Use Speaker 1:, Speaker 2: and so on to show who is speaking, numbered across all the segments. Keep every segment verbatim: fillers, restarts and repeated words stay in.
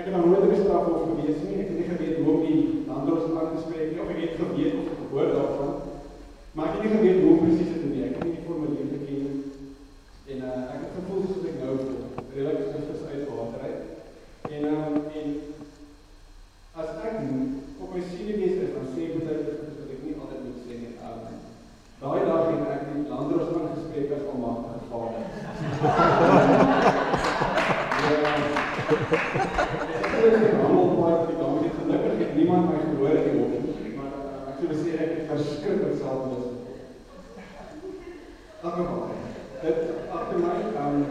Speaker 1: ek het nog nooit op die strafhof gewees nie, ek het nie geweet hoe om die landros aan te spreek nie, of ek het geweet of ek gehoor daarvan, maar ek het nie geweet hoe om precies te doen nie, ek het nie die formulier geken nie, en uh, ek het gevoel soos ek nou voel, redelijk soos uit water uit, en, um, en as ek op my seniorwees is, dan sê moet ek, dat ek nie altyd moet sê nie, um, daai dag het ek die landros aangespreek as almachtige Vader. ja, ek het een handelpaard op die kamer, het gelukkig het niemand my gehoor in die hoofd, maar uh, ek sê sê, ek het verskrikkelijk selfloos. Akkebaar, dit achter my, um,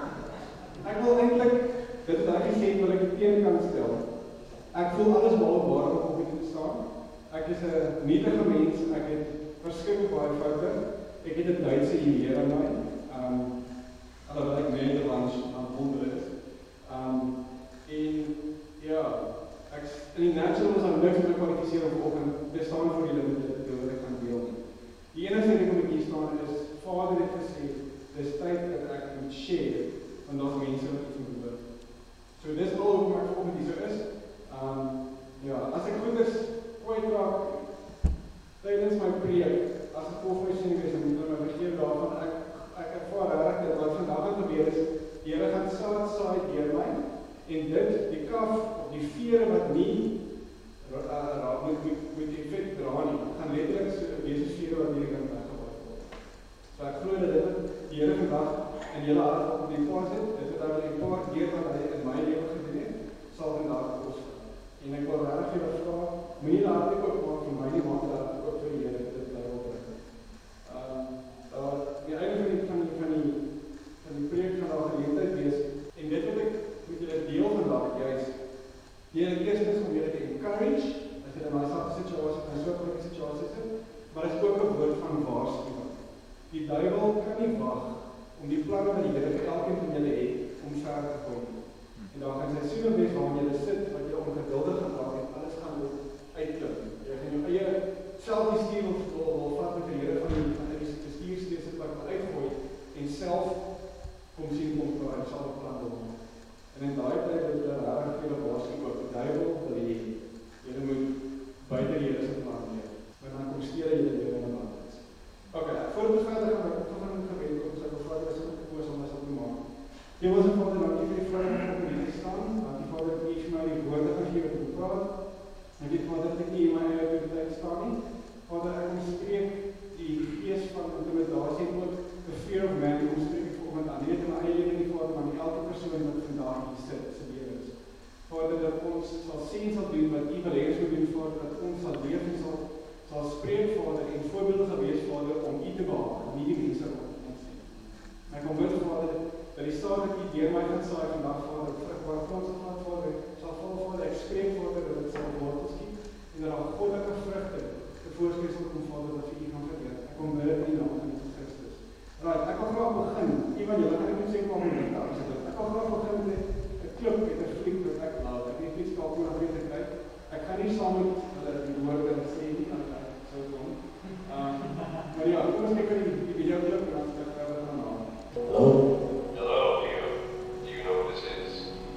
Speaker 1: ek wil eintlik, dit is daar gesê, wat ek teen kan stel. Ek voel alles behalwe waar op die te staan. Ek is een nietige mens, ek het verskrikkelijk baie foute. Ek het een Duitse hier aan my, um, alhoewel ek Nederlands aan wonder is. Um, en ja, ek, in die natural is aan niks om te kwalificeer om vanoggend te staan voor julle met dit te wat ek kan deel. Die enige ding wat ek hier staan is, Vader het gesê, dis tyd dat ek moet share, want daar is mense wat iets moet hoor. So dis al hoe ek vanoggend hier so is. Um, ja, as ek goed is, kwytraak, tydens my preek, as ek volg my sien wees, dan moet ek my vergeef daarvan, ek, ek ervaar regtig dat wat vandag aan gebeur is, die Here gaan saad saai deur my, en dit, die kaf, of die vere wat nie, raak moet, moet, moet effect dra nie, gaan letterlik so, wees as vere wat nie kan weggewaai word. So ek glo dat dit, die Here vandag, in julle hart op die paas het, dit het al die paar keer wat hy in my leven gedoen het, sal vandag koos. En ek wil rarig vir julle vra, moet nie laat ek ook maak vir my nie, want laat ek ook vir die Here dit bly oprig. Um, daar, die einde van die, van die, van die, van die preek van daar geleentheid wees, en dit wat ek met julle deel vandag, juist, die hele eerste is om julle te encourage, as julle in my selfde situasie, in soortgelijke situasie sit, maar is ook een woord van waarschuwing. Die duivel kan nie wag om die planne wat die Here vir elkeen van julle het, om ver te kom. En daar gaan sy soene wees waarin julle sit, wat julle ongeduldig geraak en alles gaan uitklip. Jy gaan jou eie self die stuur of wil, wil vat met die Here van die, van die bestuurstees het wat uitgooi en self kom sien kom waar hy sal plan wil maak. En in daai tyd het julle rarig vir julle waarskuwing ook. Die duivel wil hê, julle moet buite die Here se plan leef. Want dan kom steel julle lewe in 'n land. Ok, voordat ons verder gaan, ek gaan in gebed kom, sy bevraag is ook gekoos om ons op te maak. Hemelse Vader, dankie vir die vryheid om hier te staan. Dankie Vader, dat U vir my die woorde gegee het om te praat. Dankie Vader, dat ek nie in my eie autoriteit staan nie. Vader, ek omspreek die gees van intimidasie en ook the fear of man, die omspreek ek volgend aan. Nie net in my eie leven nie, Vader, maar nie elke persoon wat vandaag hier sit, sy lewe is. Vader, dat ons sal sien sal doen wat U wil hê ons moet doen, Vader, dat ons sal leef en sal, sal spreek, Vader, en voorbeelde sal wees, Vader, om U te behaag, nie die mense rondom ons nie. En ek kom bid, Vader, dat die saad wat U deur my gaan saai vandag, Vader, vrugbaar grond sal vat, Vader, sal val, Vader, ek spreek, Vader, dat dit sal wortels skiet, en dat daar goddelike vrugte tevoorskyn sal kom, Vader, wat vir U gaan gebeur. Ek kom bid in die naam van Jesus Christus. Right, ek wil graag begin, iemand julle gaan ek moet sê, kom met die dag, ek wil graag begin met 'n klip met 'n fliek wat ek laat, ek weet nie skaap hoe na weer te kyk, ek gaan nie saam met hulle die woorde sê nie, want ek sou kom. Uh, maar ja, kom ons kyk vir die, die video klip, en dan sal ek verder gaan aan.
Speaker 2: Hello? Hello, you. Do you know what this is?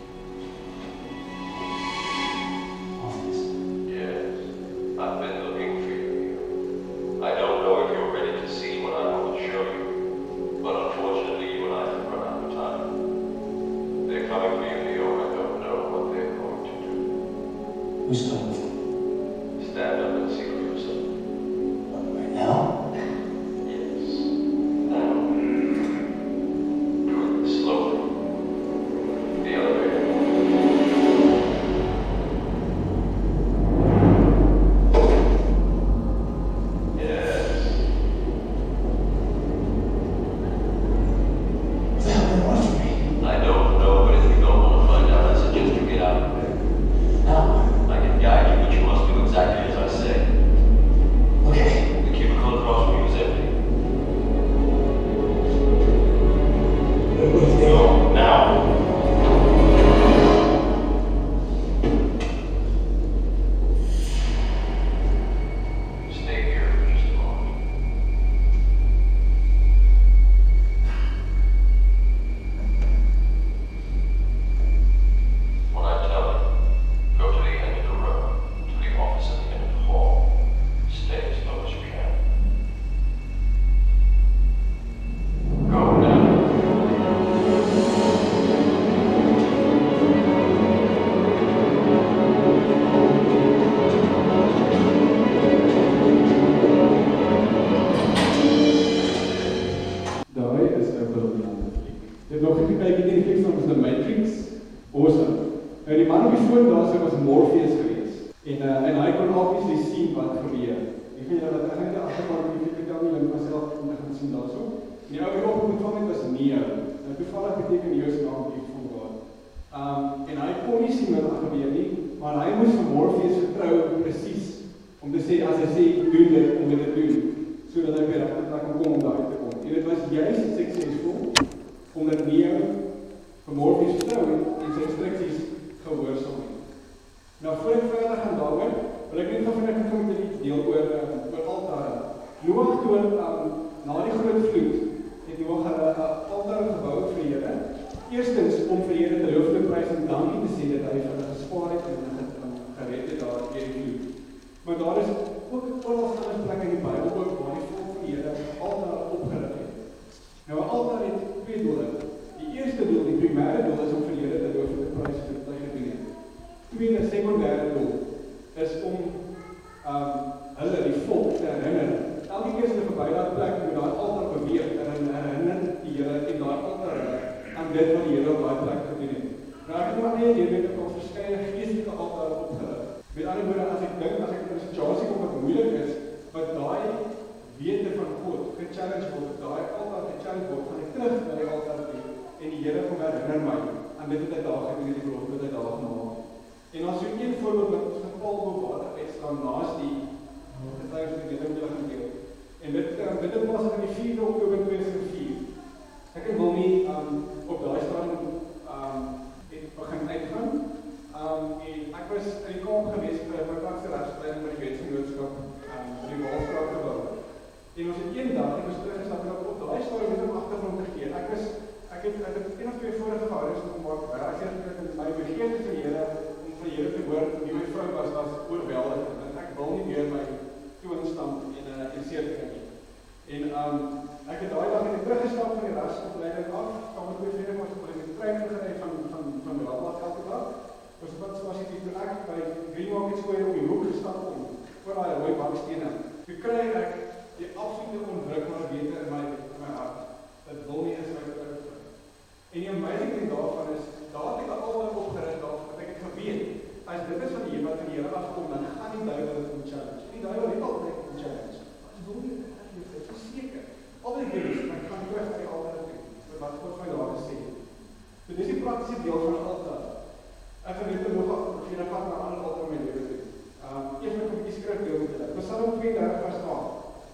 Speaker 3: Office.
Speaker 2: Yes. I've been looking for you. I don't know if you're ready to see what I'm going to show you, but unfortunately you and I have run out of time. They're coming for you, Leo. I don't know what they're going to do.
Speaker 3: Who's coming for?
Speaker 2: Stand up and see for yourself.
Speaker 3: What, right now?
Speaker 2: Yes. Now. Do it slowly. The elevator. Yes.
Speaker 3: What the hell do they want from me?
Speaker 2: I don't know, but if you don't want to find out, I suggest you get out of there.
Speaker 3: How?
Speaker 2: I can guide you
Speaker 1: Awesome. Nou die man op die foon daar so was Morpheus geweest. En uh, en hy kon obviously sien wat gebeur. Ek weet julle dat ek net agterkant die vertel nie link myself om te gaan sien daarso. En die ou wat op moet van net was Neo. Nou toevallig beteken Neo se naam hier van God. Um en hy kon nie sien wat gebeur nie, maar hy moes vir Morpheus vertrou presies om te sê as hy sê doen dit om dit te doen, sodat hy weer regte plek kan kom om daar uit te kom. En dit was juist suksesvol omdat Neo vir Morpheus vertrou en sy instruksies gehoorsaam het. Nou voor ek verder gaan daaroor, wil ek net nog vinnig met julle iets deel oor uh, oor altare. Noag toe um, na die groot vloed het Noag 'n uh, altaar gebou vir die Here. Eerstens om vir die Here te loof en prys en dankie te sê dat hy vir hulle gespaar het en hulle gered het daar deur die vloed. Maar daar is ook 'n ander plek in die Bybel ook waar die volk van die Here 'n altaar opgerig het. Nou 'n altaar het twee doele. Die eerste doel, die primêre doel is om vir die Here te loof en prys vir wat hy gedoen het. Tweede, sekondêre doel is om um, hulle, die volk, te herinner. Elke keer as hulle verby daai plek moet daai altaar beweeg en herinner die Here en daai altaar aan dit wat die Here op daai plek gedoen het. Nou ek het maar net hier weet ek al verskeie geestelike altare opgerig. Met ander woorde, as ek dink, as ek in 'n situasie kom wat moeilik is, wat daai wete van God gechallenge word, daai altaar gechallenge word, gaan ek terug na die altaar toe en die Here kom herinner my aan dit wat hy daar gedoen het, die belofte wat hy daar gemaak het. En as so een voorbeeld wat ons van Paul bewaardig het, staan naas die getuies wat ek net gaan deel. En dit dit het pas in die vierde Oktober tweeduisend vier. Ek en Wilmie um, op daai stadium um, het begin uitgaan. Um, en ek was in die Kaap gewees vir my praktiese regsopleiding by die Wetsgenootskap um, in die Waalstraat gebou. En ons het een dag, ek was teruggestap en op daai stadium met 'n agtergrond gegee. Ek was ek het ek het een of twee vorige verhoudings gemaak waar ek het met my begeerte vir die Here om vir die Here te hoor wie my vrou was was oorweldigend en ek wil nie meer my toonstamp en uh, en seer kry nie. En um, ek het daai dag net teruggestap van die regsopleiding af, saam met twee vriende wat op die trein gery van van van Rabat elke dag. Dus wat was ek toe ek by Greenmarket Square op die hoek gestap om voor daai rooi bakstene. Toe kry ek die absolute onwrikbare wete in my in my hart. Dit wil nie eens my vrou. En die amazing ding daarvan is, daar het ek al opgerig daarvan, wat ek het geweet, as dit is van die wat van die Here afkom, dan gaan die duiwel dit om challenge. En die duiwel het altyd om challenge. Wat wil nie, ek is verseker. Al die wees, ek gaan terug na die altaar toe, met wat God my daar gesê het. So dis die praktiese deel van die altaar. Ek gaan net nog af, en ek vat na ander altaar in my lewe toe. Um, Eers met die skrif deel met julle. Psalm tweeëndertig vers twaalf.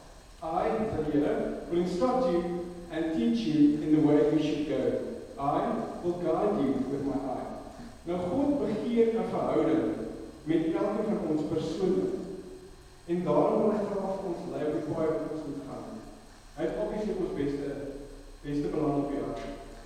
Speaker 1: I, the Here, will instruct you and teach you in the way you should go. I will guide you with my eye. Nou God begeer 'n verhouding met elkeen van ons persoonlik. En daarom wil hy graag ons lei op die paai wat ons moet gaan. Hy het obviously ons beste beste belang op die hart.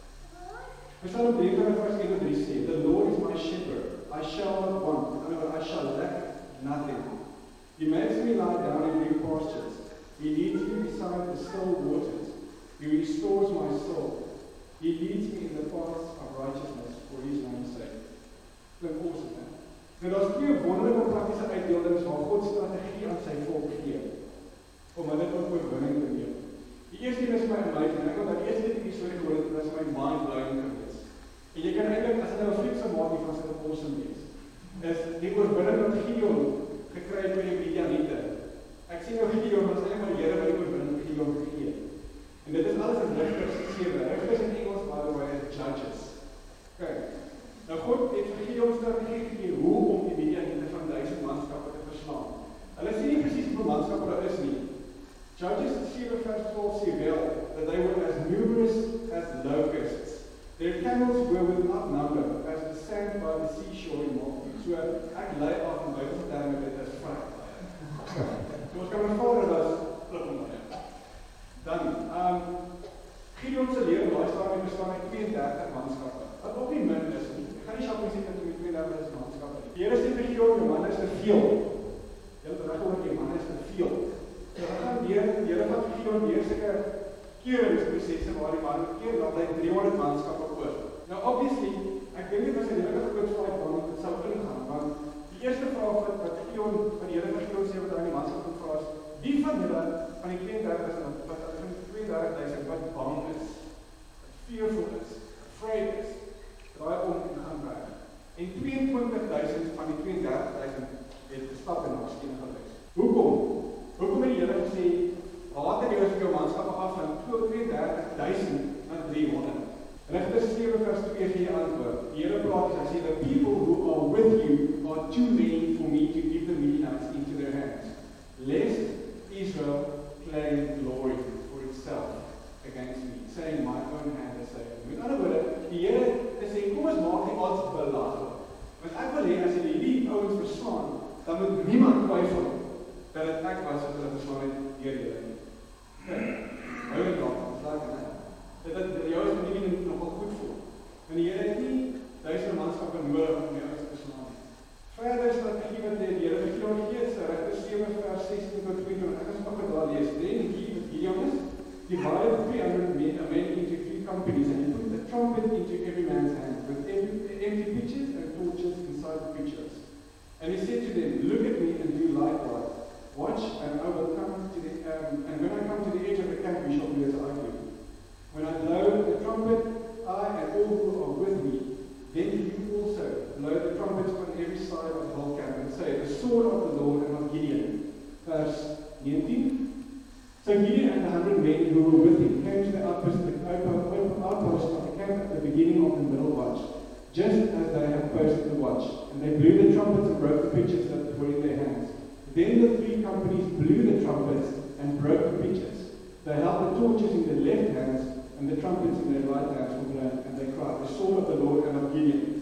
Speaker 1: Psalm drieëndertig vers een tot drie sê, The Lord is my shepherd, I shall not want, and I shall lack nothing. He makes me lie down in green pastures. He leads me beside the still waters. He restores my soul. He leads me in the paths of righteousness for his name's sake. Klink awesome, hè? Nou, daar is twee wonderlike praktiese uitdeelings waar God strategie aan sy volk gee, om hulle tot oorwinning te neem. Die eerste een is my amazing, en ek wil dat die eerste die storie gehoor het, was my mind-blowing gewees. En jy kan eintlik, as jy nou 'n fliek sou maak, van sy awesome wees, is die oorwinning wat Gideon gekry het by die Midianiete. Ek sien nou Gideon, maar sy maar die Here wat die oorwinning Gideon gegee het. En dit is alles in Rigters sewe. Rigters in Engels, by the way, is Judges. Kyk, nou God het vir Gideon strategie gegee hoe om die Midianiete van duisend manskappe te verslaan. Hulle sê nie presies hoeveel manskappe daar is nie. Judges seven verse twelve sê wel that they were as numerous as locusts. Their camels were without number as the sand by the seashore in multitude. So ek lei af in Bybelse terme dit is vrek. So ons kan my vader was flip om baie. Dan, um, Gideon se leer daai stadium bestaan uit tweeëndertig manskappe. Wat ook nie min is nie. Ek gaan nie shopping sê dat met tweeëndertig manskappe. Die Here sê vir Gideon, jou man is te veel. Jy het reg gehoor, jou man is te veel. So hy gaan weer, die Here gaan vir Gideon weer sulke keuringsprosesse waar die man keer dat hy driehonderd manskappe oor. Nou obviously, ek dink dit was 'n hele groot fight waarom dit sou ingaan, want die eerste vraag wat wat Gideon van die Here vir Gideon sê wat hy aan die manskappe vra is, wie van julle van die tweeëndertig is wat van die tweeëndertig duisend wat bang is, wat fearful is, afraid is, draai om en gaan weg. you are too many for me to give the Midianites into their hands, lest Israel claim glory for itself against me, saying, my own hand has saved me. In other words, die Here het sê, kom ons maak die odds belaglik. Want ek wil hê, as jy hierdie ouens verslaan, dan moet niemand twyfel dat dit ek was wat hulle verslaan het deur julle nie. Hou dit nog, slag dit nou. Dat dit jou is nie nogal goed voel. Want die Here het nie duisende manskappe nodig om die ouens te verslaan nie. Verder strategie wat die Here vir jou gee, is Rigters sewe vers sestien tot tweeëntwintig. Ek gaan sommer daar lees. Then he, with Gideon, divided three hundred men, men into three companies, and he put the trumpet into every man's hand, with every, empty pitchers and torches inside the pitchers. And he said to them, look at me and do likewise. Watch, and I will come to the, um, and when I come to the edge of the camp, you shall do as I do. When I blow the trumpet, I and all who are with me, then you also blow the trumpets on every side of the whole camp, and say, the sword of the Lord and of Gideon. Verse nineteen. So Gideon and the hundred men who were with him came to the outpost, the outpost of the camp at the beginning of the middle watch, just as they had posted the watch. And they blew the trumpets and broke the pitchers that were in their hands. Then the three companies blew the trumpets and broke the pitchers. They held the torches in their left hands and the trumpets in their right hands were blown, and they cried, the sword of the Lord and of Gideon.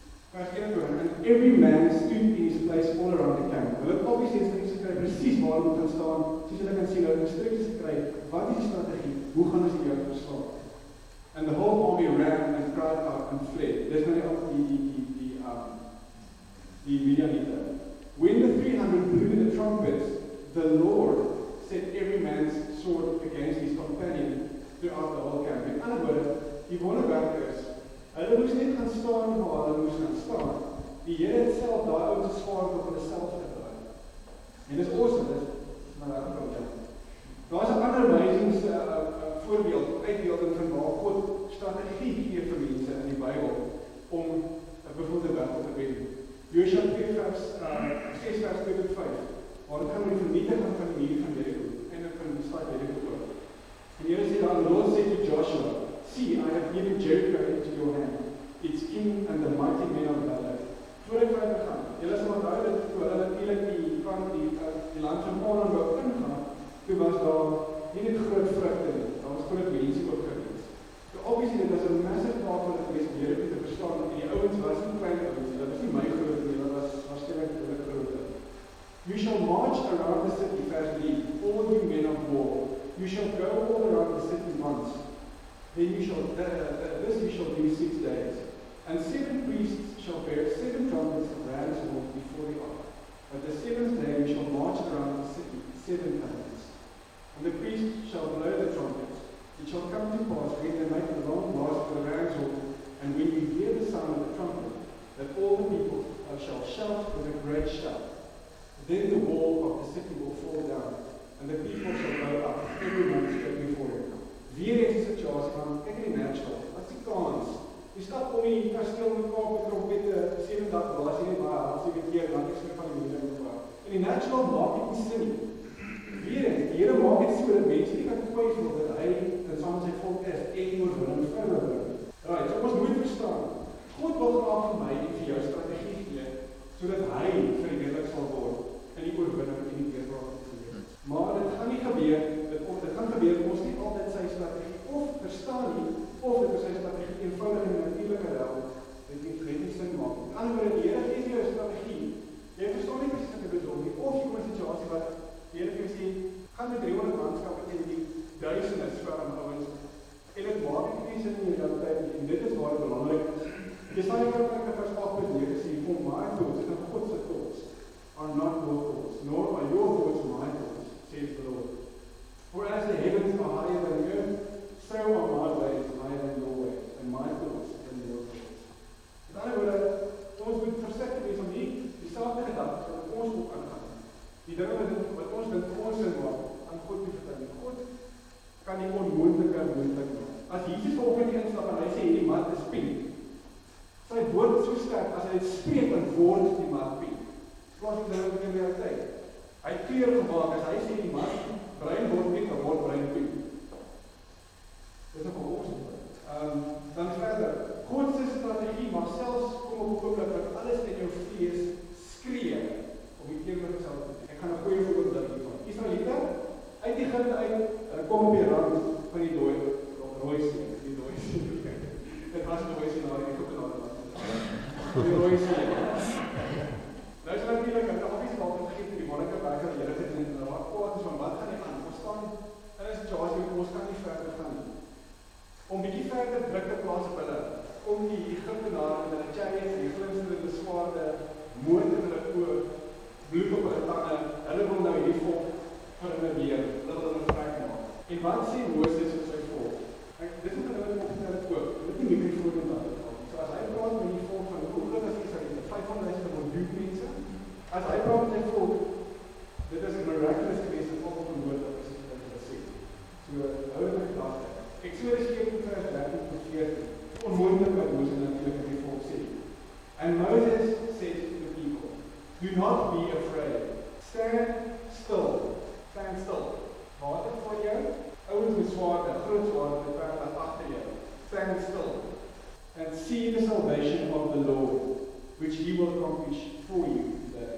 Speaker 1: And every man stood in his place all around the camp. Hulle het obviously instructies gekry, presies waar hulle moet staan, soos hulle kan sien, hulle het instructies gekry, wat is die strategie, hoe gaan ons die Jode verslaan? And the whole army ran and cried out and fled. Dis nou die, die, die, die, die, um, die Midianite. When the three hundred blew the trumpets, the Lord set every man's sword against his companion throughout the whole camp. In other words, die wonderwerk is, hulle moes net gaan staan waar hulle moes gaan staan. Die Here het self daai ouens se swaard op hulle self gedraai. En dis awesome, dis maar reg probleem. Daar's 'n ander amazing uh, uh, voorbeeld, uitbeelding van waar God strategie gee vir mense in die Bybel om 'n bevoelde battle te wen. Josua twee vers uh, ses vers twee tot vyf. Waar dit gaan oor die vernietiging van die muur van Jericho en van die stad Jericho. En die Here sê dan, the Lord said to Joshua, see, I have given Jericho into your hand, its king and the mighty men of valor. Voor ek verder gaan, julle sal onthou dat toe hulle natuurlik die van die, uh, die land van Canaan wou ingaan, toe was daar nie net groot vrugte nie, daar was groot mense ook gewees. So obviously dit was 'n massive taak van die Wees Jericho te verstaan, en die ouens was nie klein ouens, hulle was nie my groot nie, hulle was waarskynlik hulle groot. You shall march around the city, verse three, all you men of war. You shall go all around the city once. Then you shall, uh, uh, this you shall do six days. And seven priests shall bear seven trumpets of ram's horns before the ark. But the seventh day you shall march around the city seven times. And the priests shall blow the trumpets. It shall come to pass when they make a long blast of the ram's horn, and when you hear the sound of the trumpet, that all the people shall shout with a great shout. Then the wall of the city will fall down, and the people shall go up, everyone straight before him. Weer eens 'n situasie van, kyk in die natural, wat is die kans? Jy stap om die kasteel met Kaap met trompette, sewe dag blaas jy nie maar, as jy weet hier, dan is jy van die moeder moet waar. In die natural maak dit nie sin nie. Weer eens, die Here maak dit so dat mense nie kan twyfel dat hy en saam met sy volk is en oorwinning verder bring. Right, so ons moet verstaan, God wil graag vir my en vir jou strategie gee, sodat hy verheerlik sal word in die oorwinning en die weerbraak. Maar dit gaan nie gebeur, dit, dit gaan gebeur, ons nie altyd sy strategie of verstaan nie, of dit is sy strategie eenvoudig en natuurlike wel, dit nie net nie sin maak. In ander woorde, die Here gee vir jou 'n strategie. Jy verstaan nie presies wat hy bedoel nie, of jy kom in 'n situasie wat die Here vir jou sê, gaan met driehonderd manskappe teen die duisende swerm ouens, en dit maak nie sin in die realiteit nie, en dit is waar dit belangrik is. Jesaja vyf vers agt tot nege sê, for my thoughts and God se thoughts are not your thoughts, nor are your thoughts my thoughts, says the Lord. For as the heavens are higher than the earth, so are my ways higher than your ways, and my thoughts than your thoughts. Met ander woorde, ons moet versigtig wees om nie dieselfde gedagtes wat ons ook aangaan. Die dinge wat, wat ons dink vir ons sin maak, aan God te vertel. God kan die onmoontlike moontlik maak. As Jesus vanoggend instap en hy sê hierdie mat is pink, sy woord so sterk, as hy dit spreek en word die mat pink. Plaas dit nou in die realiteit. Hy het kleur gemaak, as hy sê die mat bruin word pink, dan word bruin pink. Dit is nog awesome. Um, dan verder, God se strategie mag selfs kom op oomblik wat alles in jou vlees mooi sien. Nou is natuurlijk, ek het obviously al vergeet die wonderlike werk wat die Here gedoen het, en raak kwaad is van wat gaan nie aan, ons staan in 'n situasie waar ons kan nie verder gaan nie. Om bietjie verder druk te plaas op hulle, om die Egiptenare met hulle chariots, die glinsterende swaarde, moord in hulle oë, bloed op hulle tande, hulle wil nou hierdie volk vermeer, hulle wil hulle vrek maak. En wat sê Moses vir sy volk? Ek, dit is wat hulle opgestel het ook, dit is nie microfoon en dat. So as hy praat met die volk van, hoe groot is Israël, vyfhonderd miljoen mense, as hy praat met sy volk, dit is 'n miraculous geweest, het volk op die woord, as ek dit wil sê. So, hou dit in gedagte. Exodus veertien vers dertien tot veertien, onmoontlik wat Moses natuurlijk met die volk sê. And Moses said to the people, do not be afraid, stand still, stand still. Wat het voor jou? Ouens met swaarde, groot swaarde, met pijlen achter jou. Stand still and see the salvation of the Lord, which he will accomplish for you today.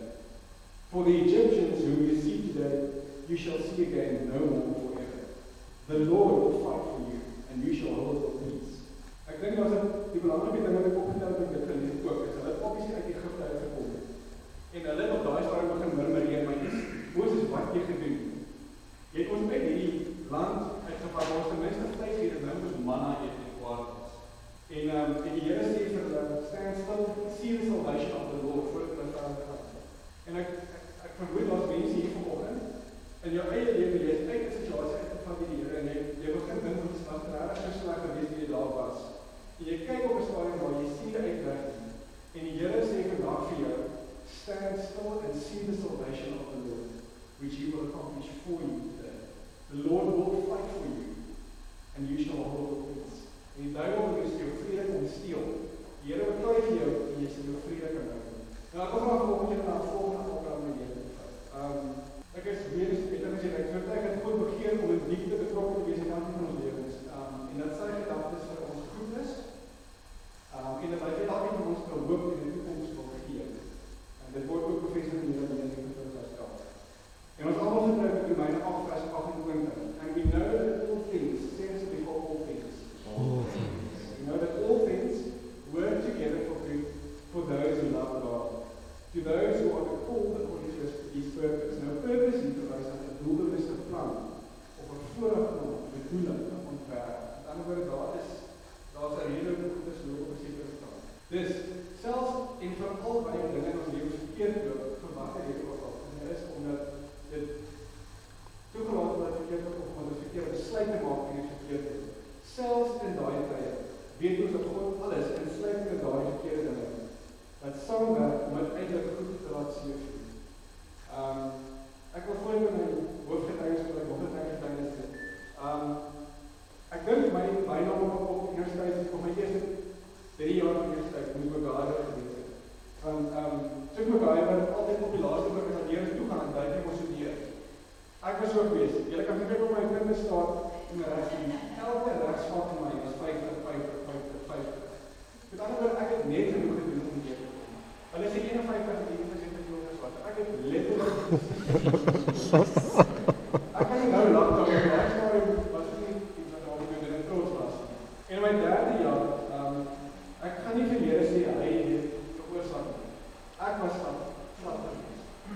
Speaker 1: For the Egyptians whom you see today, you shall see again no more forever. The Lord will fight for you, and you shall hold your peace. Ek dink as dit die belangrike ding wat ek opgetel het met dit gelees ook, is hulle het obviously uit Egipte uitgekom. En hulle het op daai stadium begin murmureer, maar is, Moses, wat jy gedoen? Jy het ons uit hierdie land uitgevat, waar ons ten minste vleis hier, en nou moes manna eet en kwaad was. En, um, en die Here sê vir hulle, stand still, see the salvation of the Lord, voordat hulle verder gaan. En ek, ek, ek vermoed as mense hier vanoggend, in jou eie lewe, jy is uit 'n situasie uit van die Here, en jy, jy begin dink, wat is wat rarig so sleg geweest wie jy daar was. En jy kyk op 'n stadium waar jy sien die uitwerking, en die Here sê vandag vir jou, stand still and see the salvation of the Lord, which he will accomplish for you today. The Lord will fight for you, and you shall hold your peace. En die duivel wil jou vrede kom steel. Die Here beklei vir jou, en jy sal jou vrede kan hou. Nou, ek wil graag volgende keer na die volgende program met julle te vat. Um, ek is weer eens beter as jy ek so ek het goed begeer om in diepte betrokken te wees in elke van ons lewens. Um, en dat sy gedagtes vir ons goed is, um, en dat hy vir elke van ons kan hoop in die toekomst wil gee. En dit word ook bevestig in die Here in die Vers. En ons allemaal gebruik in Romeine agt vers agt-en-twintig. And we know that all things, says before all things.
Speaker 3: All things.
Speaker 1: We know that all things work together for good for those who love God. To those who are called according to his purpose. Nou, purpose hier verwys aan 'n doelbewuste plan of 'n voorafgaande bedoeling, 'n ontwerp. Met ander woorde, daar is daar's 'n rede om goed te loop op 'n sekere plan. Dus selfs en veral baie dinge in ons lewens verkeerd loop, vir watter rede ook al, en is omdat dit toegelaat word verkeerd loop of omdat ons verkeerde besluite maak en dit verkeerd loop. Selfs in daai tye weet ons dat God alles insluit in daai verkeerde dinge. Dat saamwerk om uiteindelik goed te laat sien. Um, ek wil voor met my hoofdgetuies vir my hoofdgetuies dit. Um, ek dink my bynaam op op universiteit, op my eerste drie jaar op universiteit, moet MacGyver gewees het. Want, um, soos MacGyver altyd op die laaste plek as aan leer toe gaan, en duik nie ons studeer. Ek was ook wees. Julle kan kyk op my kunde staat in my rechtsdienst. Elke rechtsvak van my is vyftig, vyftig, vyftig, vyftig. Met ander woorde, ek het net genoeg gedoen om hier te kom. Hulle sê eenenvyftig en eenenvyftig en jongens wat. Ek het letterlik ek kan nie nou lach, maar my rechtsvaring was het nie iets wat daar in die trots was. En in my derde jaar, um, ek gaan nie vir Here sê, hy het veroorsaak nie. Ek was van slap geweest.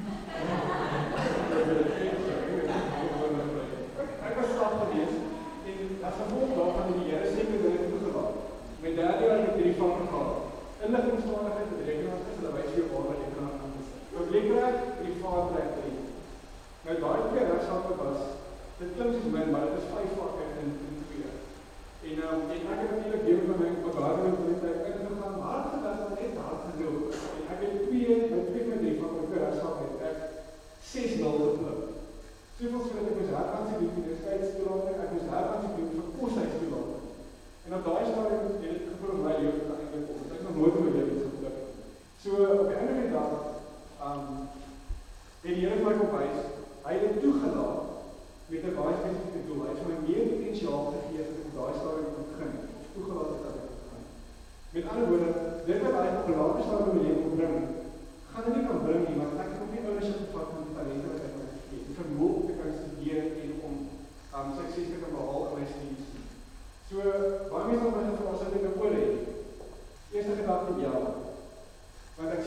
Speaker 1: Ek was slap geweest, en as gevolg daarvan het die Here sekere dinge toegelaat. My derde jaar het ek hierdie van gehad. Inligtingsvaardigheid met rekenaar is, hulle wys jou waar wat rekenaar aan is. Publiekreg, privaat reg drie. Nou daai twee regsaake was, dit klink soos min, maar dit is vyf vakke in, in twee. En, um, en ek het natuurlijk deel van my begaarding in die tyd uitgegaan, maar hard gedaan, maar net hard genoeg. En ek het twee, my twee met die van my twee regsaake het ek ses nul geklip. Soveel so dat ek moes herkansie doen vir universiteitstoelating, ek moes herkansie doen vir koshuistoelating. En op daai stadium het dit gevoel my lewe kan eintlik kom. Ek het nog nooit in my lewe iets geklip. So op die einde van die dag, um, het die Here vir my opwys, hy het dit toegelaat met 'n baie spesifieke doel. Hy het vir my meer potensiaal gegee vir op daai stadium te begin, of toegelaat het dat ek begin. Met ander woorde, dit wat hy op 'n later stadium in my lewe kon bring, gaan hy nie kan bring nie, want ek het nog nie ownership gevat van die talente wat hy my gegee het, die vermoë om te kan studeer en om um, sukses te kan behaal in my studies. So, baie mense het my gevra, as ek dit nou oor het. Eerste gedagte, ja.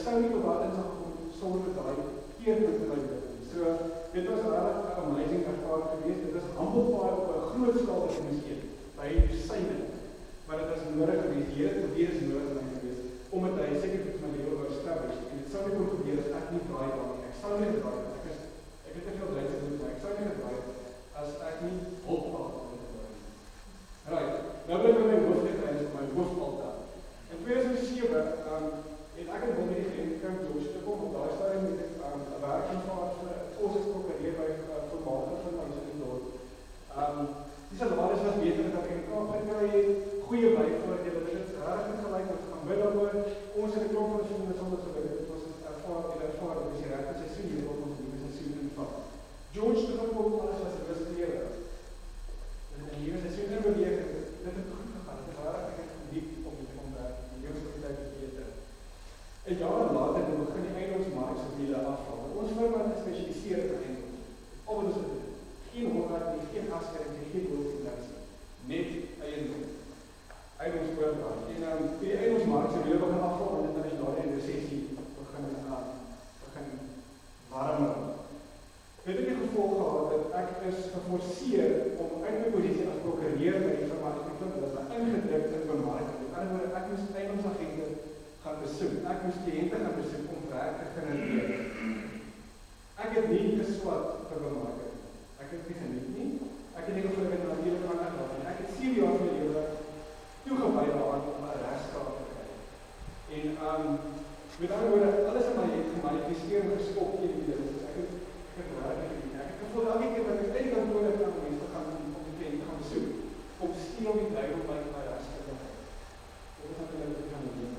Speaker 1: sou nie op daai insig gekom sonder daai keerpunt in my lewe. So, dit was regtig 'n amazing ervaring geweest. Dit was humble pie op 'n groot skaal wat ek moes eet, by syne. Maar dit was nodig geweest, die Here het probeer is nodig vir my geweest, omdat hy seker vir my lewe wou establish. En dit sou nie kon gebeur as ek nie draai daarin. Ek sou nie draai, ek is, ek het te veel Duits gedoen, maar ek sou nie draai as ek nie hulp gehad het om te draai. Right, nou ben ek by my hoofdgetuienis op my hoofdaltaar. In tweeduisend sewe, um, het ek in Wilmie die Camp George te kom, op daai stadium het ek um, 'n werk aanvaar vir 'n kosprokureur by uh, voormalige van ons in die dorp. Um, die salaris was beter as wat ek in Kaap gekry het, goeie byvoorbeeld, dit het regtig gelyk met gaan middeloor. Ons het 'n klomp van ons in sonder gewerk. Dit was 'n ervaar en ervaar dat ons die regte seisoen hier op ons nuwe seisoen invang. George het gekom, alles was 'n rustige. En die nuwe seisoen het beweeg, dit het goed gegaan. Dit was regtig ek geniet om die om die universiteit te beter. En jare later het begin die eiendomsmark se wiele afval. Ons firma het gespesialiseer in eiendoms. Al wat ons het, geen hoogheid nie, geen afskeiding nie, geen hoofdfinansie, net eiendom. Eiendomsvoorraad. En um, die eiendomsmark se wiele begin afval en dan is daar 'n resessie begin aan begin warmer. Dit het die gevolg gehad dat ek is geforseer om uit my posisie as prokureur by die firma te klink, dat ek ingedruk in bemarking. Met ander woorde, ek moes eiendomsagente gaan besoek. Ek moes kliënte gaan besoek om werk te genereer. Ek het nie geswat vir bemarking. Ek het nie geniet nie. Ek het nie gevoel ek het natuurlik aan uitlaat nie. Ek het sewe jaar van my lewe toegewy daaraan om 'n regstaat te kry. En um, met ander woorde, alles in my het gemanifesteer en geskop teen die lewe. Ek het ek het werk gedoen. Ek het gevoel elke keer dat ek uit die kantore van mense gaan om die kliënte gaan besoek, om steel die duiwel by my regstaat te kry. Dit is natuurlik wat ek gaan doen.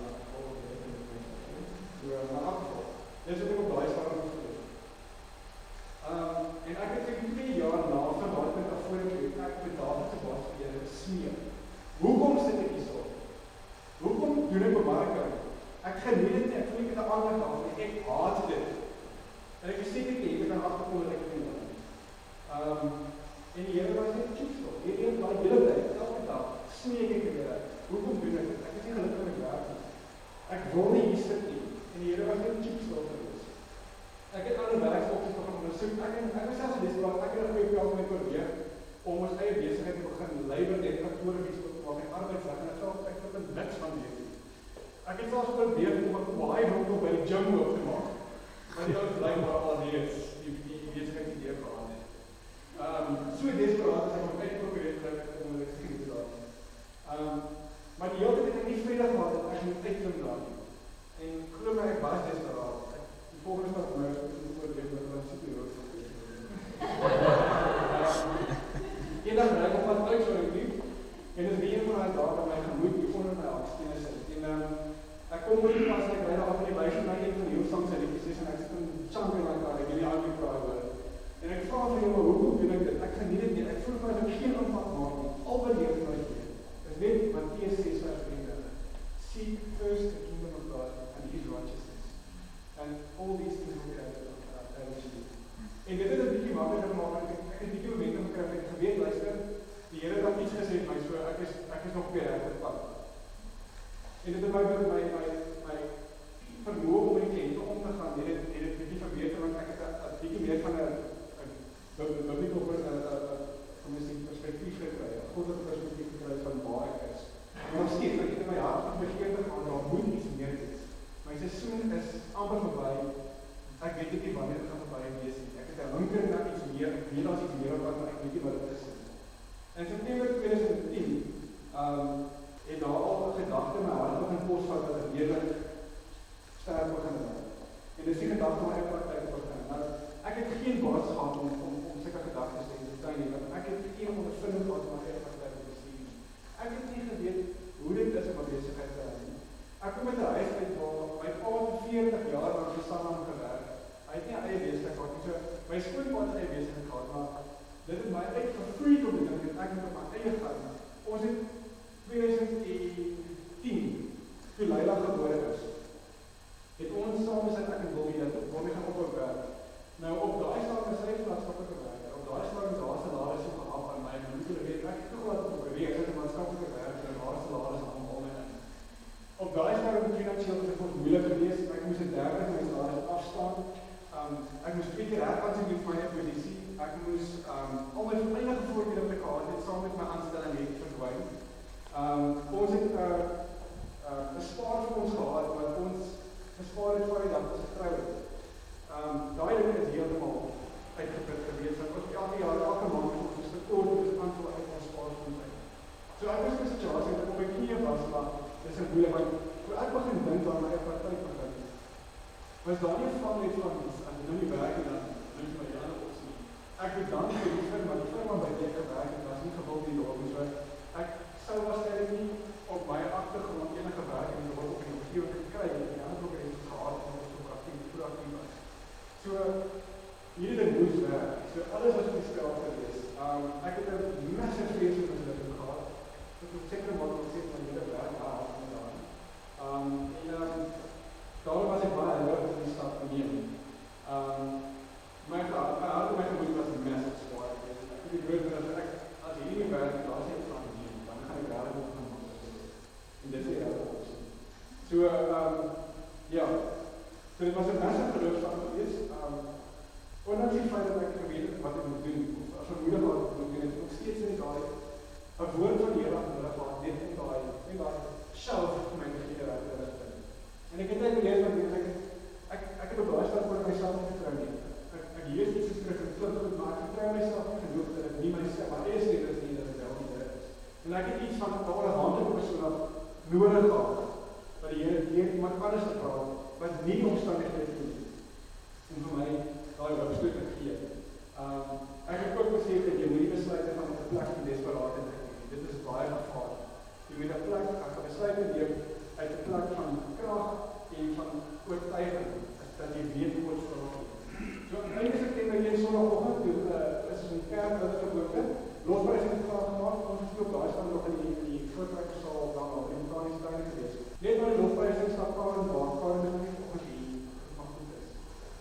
Speaker 1: So, maar afval. Dis ook op daai stadium gewees. Um, en ek het vir twee jaar na van daai punt af vorentoe, ek met daardie baas vir julle smeek. Hoekom sit ek hier so? Hoekom doen ek bemarking? Ek geniet dit nie, ek voel ek het 'n ander daarvan, ek haat dit. En ek is seker nie, ek kan agterkom dat ek dit doen. Um, en die Here was net chiefsel. Hierdie een baie hele tyd, elke dag, smeek ek die Here. Hoekom doen ek dit? Ek is nie gelukkig met werk nie. Ek wil nie hier sit nie. En die Here was net chiefsel gewees. Ek het ander werksopsies begin ondersoek. Ek en ek was selfs in Despraat, ek het 'n goeie kans met oorweeg om ons eie besigheid te begin leier net kantore iets te maak en arbeidsreg en ek self ek het niks van weet nie. Ek het selfs probeer om 'n kwaai winkel by die gym oop te maak. Maar die ou blykbaar al reeds die die besigheid nie deur gehad het. Ehm so Despraat as ek my eie probeer trek om dit te doen daar. Ehm maar die hele tyd het ek nie vrede gehad dat ek moet uitklim daar nie. En glo my ek was Despraat. Die volgende stap nou is om te probeer met my superheld te doen. Eendag ry ek op pad uit so lief en dit is weer van daai dae wat my gemoed hier onder my afstene sit. En um, ek kom oor die pas en ek ry daar af in die wys en my een van die hoofsang sy liefdes en ek sit in champion like daar, ek wil nie albei praat oor. En ek vra vir jou, hoekom doen ek dit? Ek geniet dit nie, ek voel vir my dat ek geen impak maak nie. Al wat leer vir my hier, is net Matteus ses vers drieëndertig. Seek first the kingdom of God and his righteousness. And all these things will be added unto you. En dit het 'n bietjie makliker gemaak, ek het 'n bietjie momentum gekry, ek het geweet, luister, die Here het iets gesê vir my, so ek is ek is nog op die regte pad. En dit het my my my my vermoë om met die kliënte om te gaan, dit het dit het bietjie verbeter want ek het 'n bietjie meer van 'n 'n biblical van 'n perspektief gekry, 'n goddelike perspektief gekry van waar ek is. Maar nog steeds, ek het in my hart begin te gaan, daar moet iets meer wees. My seisoen is amper verby. Ek weet nie wanneer dit gaan verby wees nie. Ek het 'n hunker na iets meer, ek weet daar's iets meer op wat, maar ek weet nie wat dit is nie. In September tweeduisend tien, um, het daar al 'n gedagte in my hart begin posvat dat ek redelik sterk begin raak. En dis die gedagte wat ek praktyk begin. Maar ek het geen baas gehad om om om sulke gedagtes te entertain nie, want ek het geen ondervinding gehad om my eie praktyk te bestuur. Ek het nie geweet hoe dit is om 'n besigheid te hê nie. Ek kom uit 'n huis uit waar my pa vir veertig jaar lank gesaam gewerk. Hy het nie 'n eie besigheid gehad nie. So my skoonpa het 'n eie besigheid gehad, maar dit het my uit gefreak om te dink dat ek moet op my eie gaan. Ons het tweeduisend tien, toe Leila gebore is, het ons saam gesit ek in Wilmie dat waar my gaan ophou werk. Nou op daai stadium is sy maatskaplike werker. Op daai stadium is haar salaris so gehad aan my, en moet hulle weet ek het gehoor op 'n beweeg as 'n maatskaplike werker en haar salaris aan hom in. Op daai stadium het finansiëel vir ons moeilik geweest, ek moes 'n ek het dan vir die firma, die firma by die ek gewerk het, was nie gewild in die dorp, so ek sou waarskynlik nie op my agtergrond enige werk in die dorp op die omgewing gekry het, en die ander ook het gehad, en ons ook actief, proactief was. So, hierdie ding moes werk, so alles was gestel gewees. Um, ek het een massive vrees in ons living gehad, dat op sekere wat ons sê van hierdie werk haal, en dan. Um, en um, daarom was ek baie hoog in die stad geneem. Um, my hart en my gemoed was een massive zwaar. Ek het die groot dat ek, as hierdie nie werk, daar is iets van geneem, dan gaan ek daar ook gaan maak. En dit is die hele optie. So, um, ja, so dit was een massive geloofstap geweest. Um, ondanks die feit dat ek geweet het wat ek moet doen, of as vermoedig wat ek moet doen, het nog steeds in die een woord van die Here aan hulle gehad, net in daai, in daai shelf vir my verkeerde regte rigting. En ek het net gelees van dit, ek, ek, ek het op daai stad voor myself nie getrou nie. Ek, ek lees iets geskryf en klink goed, maar ek vertrou myself nie genoeg dat ek nie myself, maar eers nie is nie, dat ek wel nie dit is. En ek het iets van al een handige persoon af nodig gehad, dat die Here deur iemand anders te praat, wat nie omstandigheid doen, om vir my daai hoofstoot te gee. Um, ek het ook gesê dat jy moet nie besluit van een plek van desperaatheid te neem. Dit is baie gevaarlik. Jy moet een plek, ek gaan besluit te neem uit een plek van krag en van oortuiging, dat jy weet hoe ons verhaal. So, einde September een sondagoggend, toe uh, is in die kerk wat het geboorte, losprysing het graag gemaakt, ons is ook daar staan nog in die, die voortrekkersaal dan al in Mekaniese tuin gewees. Net maar die losprysing staan Karen Baas, Karen is nog nie volgens die, wat goed is.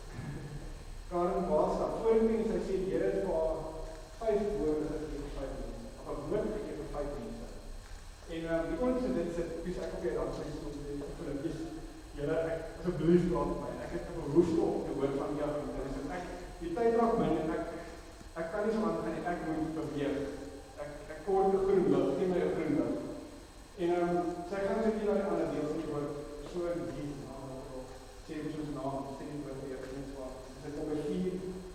Speaker 1: Karen Baas staan voor en sy sê, die Here het vir haar vyf woorde gegee vir vyf mense, of een woord gegee vir vyf mense. En uh, die oorlog in dit sit, kies ek op jy dan sy stoel, ek voel ek kies, Here, ek, asjeblief praat met my, ek het 'n behoefte om te hoor van jou, en dan is ek, die tyd raak my, en ek, ek kan nie so aangaan, en ek moet beweeg, ek, ek kort een groen lig, gee my een groen lig. En um, sy gaan sy hier na die ander deel van die woord, so in die naam, sê ons ons naam, sê nie wat weer, en so, sy kom by vier,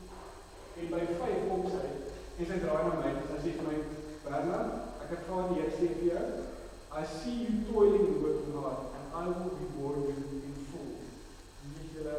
Speaker 1: en by vyf kom sy, en sy draai na my, en sy sê vir my, Bernard, ek het van die Here sê vir jou, I see you toiling in working hard, and I will reward you in full. Nie julle,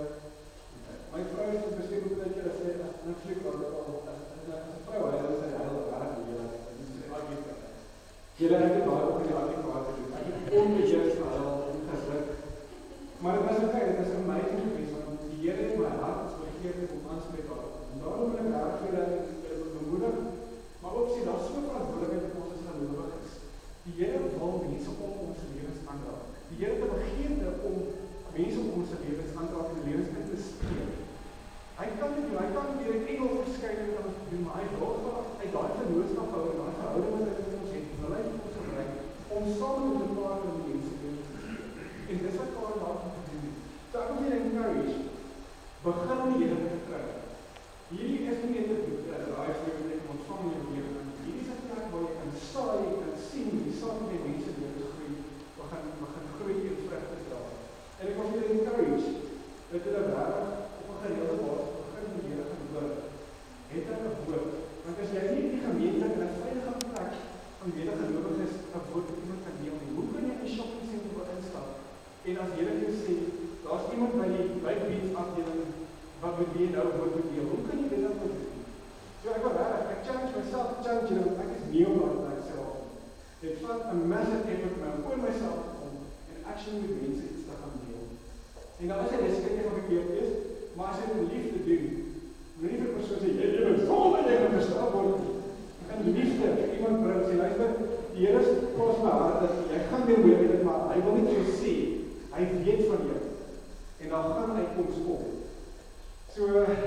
Speaker 1: my vrou is op bestek op dat julle sê, as natuurlijk wat ek al, as een vrou, hy is een hele werk in julle, en die sê, adjecte. Julle het het daar ook in die adjecte gedoen, ek het onbejuist na hulle ingesluk, maar het was oké, het was amazing geweest, want die Here het my hart is begeerd om aanspreekbaar. En daarom wil ek daar vir julle bemoedig, maar ook sê, daar is so verantwoordelikheid dat ons is gelovig is. Die Here wil mense om ons lewens aanraak. Die Here het 'n begeerte om mense om ons lewens aanraak en lewens in te spreek. Hy kan dit doen, hy kan deur 'n engel verskyn en ons doen, maar hy wil graag uit daai vennootskap hou en daai verhouding wat hy met ons het, wil hy ons gebruik om saam met ons te praat oor die mense lewens te spreek. En dis wat Karen daar moet doen. So ek wil julle encourage, begin om die Here te vertrou. Hierdie is nie net 'n drive-through wat ek ontvang in jou lewe. Hierdie is 'n plek waar jy kan saai, jy kan sien, jy saam met die mense lewens groei, begin, begin groei en vrugte dra. En ek wil julle encourage, dat julle regtig op 'n gereelde basis begin die Here gaan hoor. Het hy 'n woord? Want as jy nie in die gemeente in 'n veilige plek van medegelowiges 'n woord met iemand kan deel nie, hoe kan jy in 'n shopping center instap? En as jy dit sê, daar's iemand by die wykdiensafdeling wat met wie nou woord moet deel, hoe kan jy dit dan doen? So ek wil regtig, ek challenge myself, challenge julle, want ek is nie op dat ek self. Dit vat 'n massive effort my om oor myself te kom en actually met mense iets te gaan deel. En dan is jy beskik jy van verkeerd is, maar as jy dit liefde doen, moet nie vir die persoon sê, jy lewe sonder jy gaan gestraf word. Jy gaan liefde vir iemand bring, sê, luister, die Here kos my hart, dat jy gaan weer mooi met dit, maar hy wil nie vir jou sê, hy weet van jou. En dan gaan uitkoms kom. So,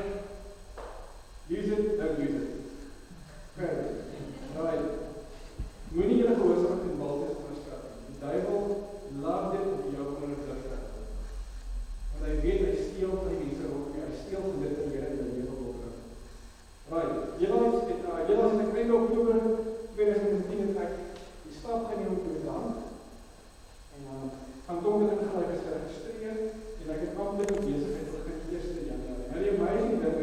Speaker 1: use it, don't use it. Okay, right. Moenie julle gehoorsaamheid en baltes onderskat. Die duivel laat dit op jou onderdruk kry. Want hy weet, hy steel van die mense rondom jou, hy steel van dit en Here in die lewe wil bring. Right, Jelaas het, uh, Jelaas het ek einde Oktober twintig tien het ek die stap geneem toe die hand. En uh, van donker in gelijk is geregistreer, en ek het amptelik op besigheid begin eerste Januarie. Nou die amazing ding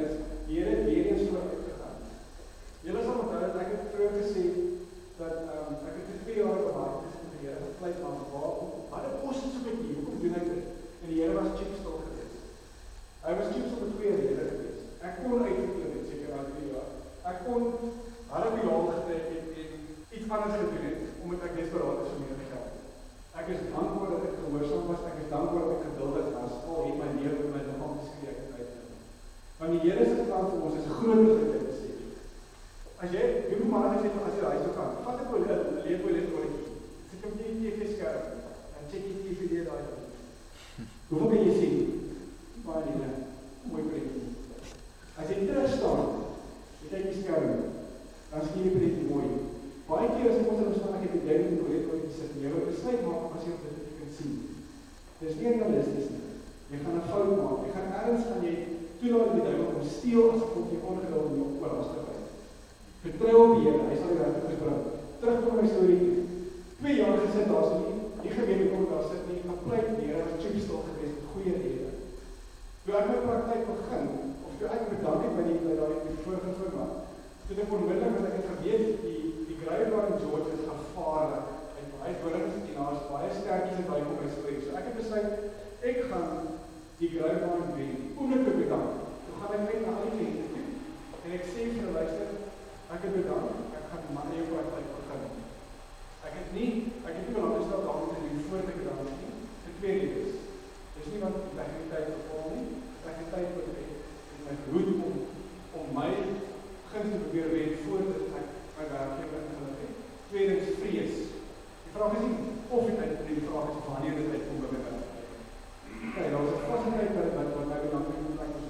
Speaker 1: toelaat die duiwel om steel as gevolg van ongeduld en oorhaas te bly. Vertrou op die Here, hy sal die regte gebring. Terugkom my storie toe. Twee jaar gesit daar so nie, die gemeente kom daar sit nie, gaan pleit die Here was chief stil geweest met goeie rede. Toe ek my praktyk begin, of toe ek bedank het by die by daai die vorige firma, toe ek onmiddellik wat ek het geweet, die die Greyhound in George is gevaarlik. En baie dorings en daar's baie sterkies en baie kom by spring. So ek het besluit ek gaan die Greyhound wen. Omdat ek bedank. Toe gaan ek net na al die kliënte toe. En ek sê vir hulle luister, ek het bedank, ek gaan my eie praktyk begin. Ek het nie, ek het nie belang gestel daarom te doen voordat ek bedank nie. Vir twee redes. Dis nie wat ek in tyd bepaal nie. Ek het tyd wat ek het my hoed om om my gunst te probeer wen voordat ek my werkgewer ingelig het. Tweedens vrees. Die vraag is nie of dit uit die vraag is wanneer dit uitkom by my werkgewer. Okay, daar was 'n vastigheid wat wat wat my belang in die plek was.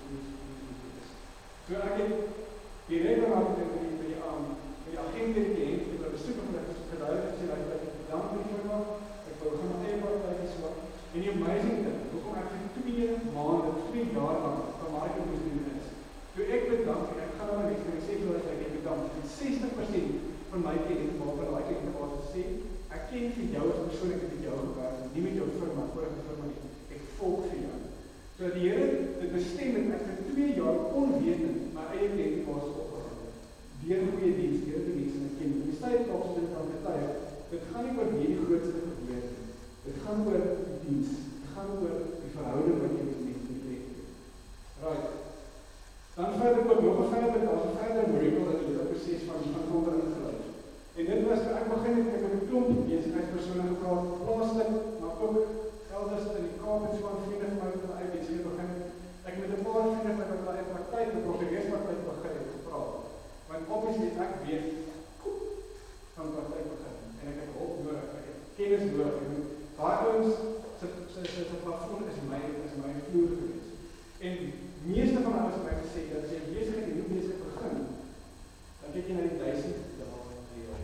Speaker 1: So ek het die rekenaar met die by die aan by die agent het die het het besoek om dit te verduidelik en sê dat ek bedank vir die firma. Ek wou gaan my eie praktyk so. En die amazing ding, hoekom ek vir twee maande, twee jaar lang van marketing moes doen is. Toe ek bedank en ek gaan nou net vir sê dat ek het bedank. sestig persent van my kliënte waar vir daai kliënte was gesê, ek ken vir jou as persoon ek het met jou gewerk, nie met jou firma, vorige firma nie. Ek volg vir jou. So die Here het bestem en ek vir twee jaar onwetend my eie kliënte was opgegaan. Deur goeie diens, deur die mense wat ek ken. Die tyd dalk so dit kan getuig. Dit gaan nie oor wie die grootste gebeur nie. Dit gaan oor die diens. Dit gaan oor die verhouding wat jy met die mense het. Right. Dan verder ook nog 'n verder daar's 'n verder miracle in die hele proses van van wondering geloof. En dit was ek begin het ek met 'n klomp besigheidspersone gepraat, plaaslik, maar ook elders in die Kaap en so aan vriende van my wat uit besigheid begin het. Ek met 'n paar vriende wat hulle in praktyk, die prokureurspraktyd begin het gepraat. Want obviously ek weet van praktyk begin en ek het hulp nodig, ek het kennis nodig. Daai ouens se se se se plafon is my is my vloer geweest. En meeste van hulle het my gesê dat as jy besigheid en nie besigheid begin, dan kyk jy na die duisend dae reël.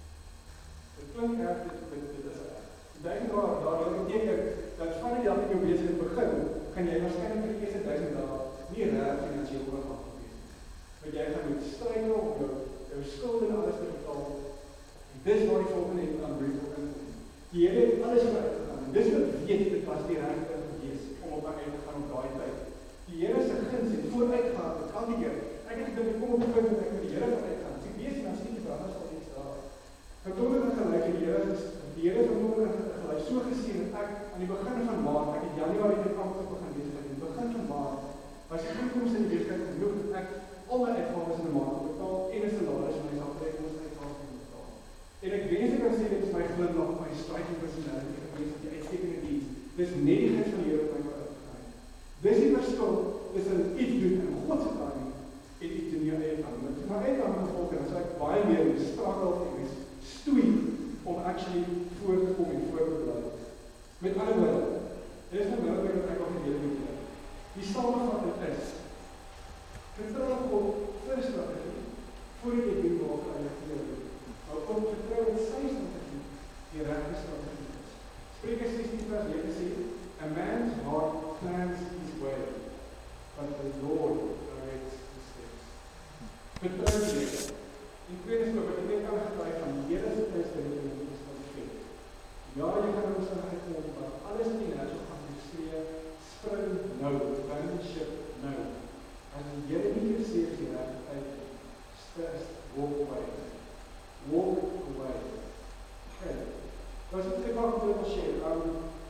Speaker 1: Dit klink erg, dit dit is erg. Die duisend dae daar beteken dat van die dag jy jou besigheid begin, kan jy waarskynlik vir die eerste duisend dae nie reg finansiëel oorgaan wees. Want jy gaan moet struikel om jou jou skulde en alles te betaal. En dis waar die volgende het aan brief op inkom. Die Here het alles vooruit gegaan. En dis wat weet dit was die regte gewees om op uit te gaan op daai tyd. Die Here se guns het vooruit gegaan met al die keer. Ek het gedink kom op die punt dat ek met die Here vooruit gaan. As ek weet dan sien ek anders sal iets daar. Verdomme het gelyk die Here is die Here van môre gelyk so gesien dat ek aan die begin van Maart, ek het Januarie dit aan te begin lees in die begin van Maart, was die inkomste in die besigheid genoeg dat ek al my uitgawes in 'n maand betaal en 'n salaris vir myself kry om my uitgawes te betaal. En ek wens ek kan sê dit is my glimlag op my striking personality gewees die uitstekende diens. Dis net die guns van die Here wat my vooruit gegaan het. Dis die verskil tussen iets doen in God se timing en iets in jou eie timing. Dit is my eie timing gevolg en so ek baie meer struggle en stoei om actually voor te kom en voor te bly. Met ander woorde, dit is nou nou wat ek al gedeel het met die samevatting is, vertrou op God vir strategie, voordat jy doen wat jy geleer het. Maar ook vertrou op sy strategie, die regte strategie is. Spreuke sestien vers negen sê, a man's heart plans his way, but the Lord directs his steps. Vertrou die Here. In tweede skrif, wat ek net al getuig van die Here se testament in die Skrif. Ja, jy gaan ons dan uitkom, maar alles in die natural gaan frustreer, spring nou, bring die ship nou. As die Here nie gesê is die regte tyd, stress, walk away. Walk away. Okay. Was het ek ook wil share, um,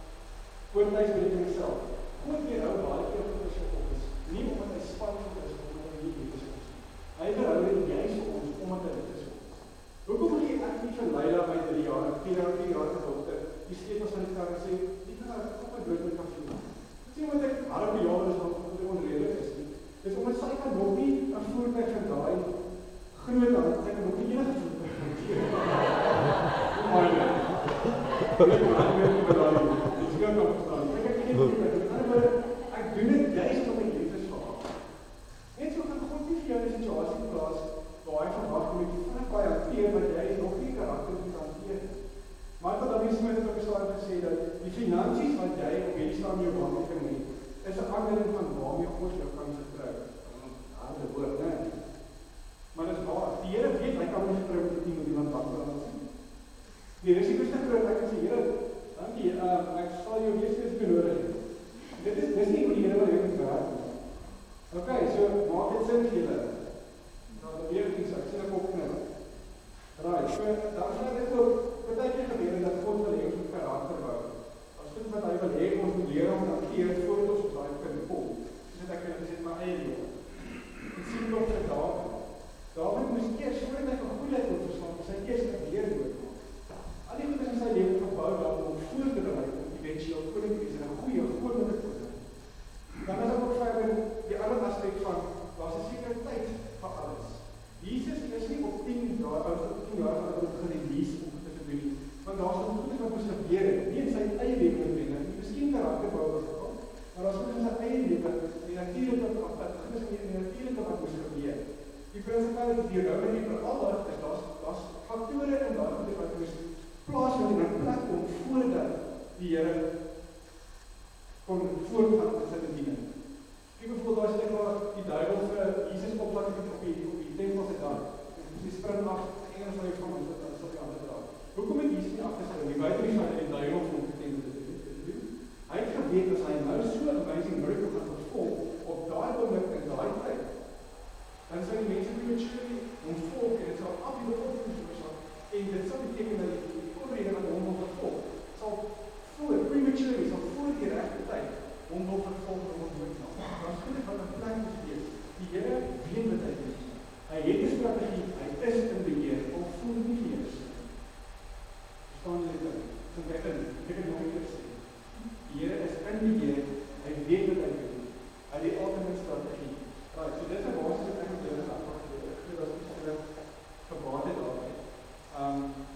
Speaker 1: oor tijdsbreking self. God weer hou baie keer op ons op is, nie omdat hy spannend is, omdat hy nie weet is ons. Hy verhou dit juist vir ons, omdat hy dit is ons. Hoekom moet ek nie vir Leila by drie jaar, vier jaar, vier jaar gedochte, die sleutels van die kar en sê, die kan ek op my brood met kafie maak. Dit is nie omdat ek half jaar is, wat ek onredelijk is nie. Dit is omdat sy kan nog nie een voertuig van die groot aan, sy kan nog nie enige voertuig van die maar nie. Ek kan nie met die die skil kan verstaan. Ek het nie voertuig. Ek doen dit juist om my liefdes vir haar. Net so kan God nie vir jou in die situasie plaas waar hy verwacht moet jy vanaf baie hanteer wat jy nog nie karakter moet hanteer. Maar wat dan die Smith het op die stadium gesê dat die finansies wat jy op hierdie stadium jou bankrekening het, is 'n aanduiding van waarmee God jou kan Okay, so maak dit sin vir julle. Nou, dan weer iets, ek sien ek opknip. Right, so, dan sal dit ook, partykeer gebeur dat God wil hê ons moet karakter bou. As goed wat hy wil hê, ons moet leer om dan keer voordat ons op daai punt kom. So dat ek kan sê, my eie lewe. Ek sien ook vir Dawid. Dawid moes eers, voordat hy van goedheid wil verslaan, sy eers ek leer doodmaak. Al die goed in sy lewe gebou daarom om voor te bereik, om eventueel koning te wees, en 'n goeie, goddelike koning. Dan is ook verder die ander aspek van, daar is 'n sekere tyd vir alles. Jesus is nie op tien jaar oud, op tien jaar oud om gerelease om te doen, want daar is nog goed wat moes gebeur het, nie in sy eie lewe noodwendig, nie miskien karakterbou was het al, maar daar is goed in sy eie lewe, die natuurlike wat, goed is in die natuurlike wat moes gebeur. Die principale die die rouwe nie vir al dat is, daar is, daar is faktore in daar wat moes plaasvind in 'n plek om voordat die Here kon voortgaan met sy bediening. Kyk bijvoorbeeld, daar is ek waar die duivel vir Jesus opvat op die, op die tempel se dag. Die spring af, Engels van die van ons, dat is op die ander dag. Hoekom het Jesus nie afgespring nie? Buiten die van die duivel van die tempel te doen. Hy het geweet as hy nou so amazing miracle gaan vervolg op daai oomblik in daai tyd, dan sal die mense prematurely ontvolk en het sal af die bevolking veroorsaak. En dit sal beteken dat die voorrede wat hom wil vervolg, sal voor, prematurely, sal voor die regte tyd hom wil vervolg en hom doodmaak. Maar as goed wat 'n plek moet wees, die Here weet wat hy doen. Hy het 'n strategie, hy is in beheer, al voel dit nie vir jou so. Verstaan jy dit? Sink hy in, ek het nog nie keer sê. Die Here is in beheer, hy weet wat hy doen. Hy het die ultimate strategie. Right, so dit is 'n basis wat ek met julle gaan afgeleer. Ek glo dat ons julle gebaat het daarby. Um,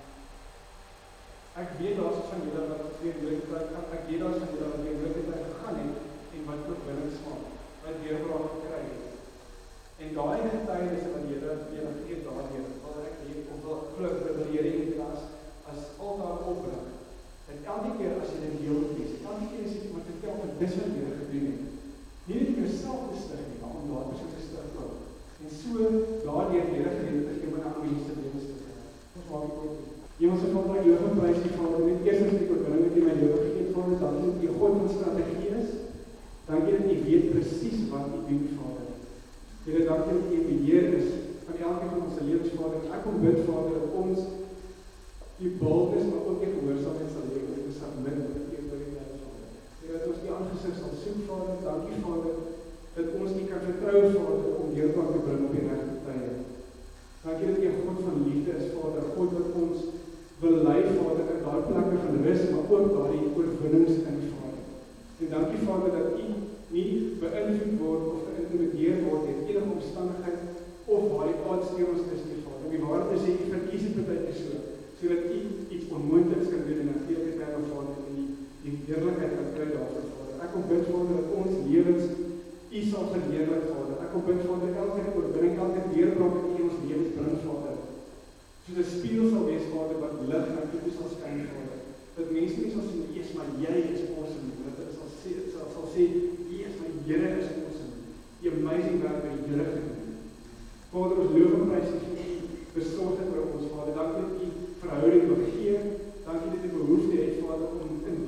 Speaker 1: ek weet daar is van julle wat weer moeilikheid gaan, ek weet daar is van julle wat weer moeilikheid gegaan het en wat oorwinning smaak, wat deurbraak gekry het. En daai getuienisse wat julle julle gee daardeur, wil ek hier of wil glo dat die Here dit as as altaar opbring. En elke keer as jy dit deel lees, elke keer as jy iemand vertel van dis wat jy gedoen het, nie net jouself te stig nie, maar om daardie persoon te stig ook. En so daardeur die Here geleer is jy met ander mense lewens te kry. Ons maak dit ook. Hemelse Vader, ek loof en prys U Vader, net eerstens die oorwinning wat U my lewe gegee het, Vader, dankie dat U 'n God van strategie is. Dankie dat U weet presies wat U doen, Vader. Here, dankie dat U beheer is van elke van ons lewens, Vader. Ek kom bid, Vader, dat ons U bold is, maar ook U gehoorsaamheid sal hê om te submit met U autoriteit, Vader. Here, dat ons U aangesig sal soek, Vader. Dankie, Vader, dat ons U kan vertrou, Vader, om deurbraak te bring op die regte tye. Dankie dat U 'n God van liefde is, Vader, 'n God wat ons wil lei, Vader, in daai plekke van rus, maar ook daai oorwinnings in, Vader. En dankie, Vader, dat U nie beïnvloed word of geïntimideer word deur enige omstandigheid of waar die aardstewels is nie, Vader. Om die waarheid te sê, U verkies dit partykeer so, sodat U iets onmoontliks kan doen in natuurlike terme, Vader, en die, die heerlikheid kan kry daarvoor, Vader. Ek kom bid, Vader, dat ons lewens U sal verheerlik, Vader. Ek kom bid, Vader, elke oorwinning, elke deurbraak wat U in ons lewens bring, Vader. So die spieël sal wees, Vader, wat lig na U sal skyn, Vader. Dat mense nie sal sê, "Jesus, maar jy is awesome." Dat hulle sal sê, sal, sal sê, "Jesus, my Here is awesome." Die amazing werk wat die Here gedoen. Vader, ons loof en prys U vir U besorgdheid oor ons, Vader. Dankie dat U verhouding wil gee. Dankie dat U behoefte het, Vader, om in